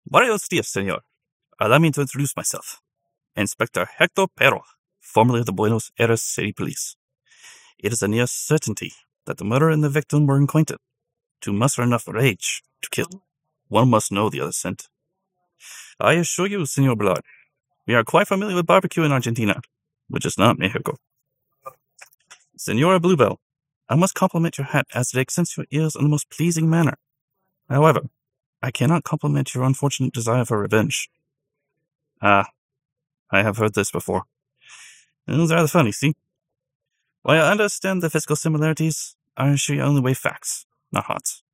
Buenos dias, senor. Allow me to introduce myself. Inspector Hector Perro, formerly of the Buenos Aires City Police. It is a near certainty that the murderer and the victim were acquainted. To muster enough rage to kill, one must know the other's scent. I assure you, Senor Ballard, we are quite familiar with barbecue in Argentina, which is not Mexico. Senora Bluebell, I must compliment your hat as it extends your ears in the most pleasing manner. However, I cannot compliment your unfortunate desire for revenge. I have heard this before. It was rather funny, see? While I understand the physical similarities, I assure you only weigh facts, not hearts.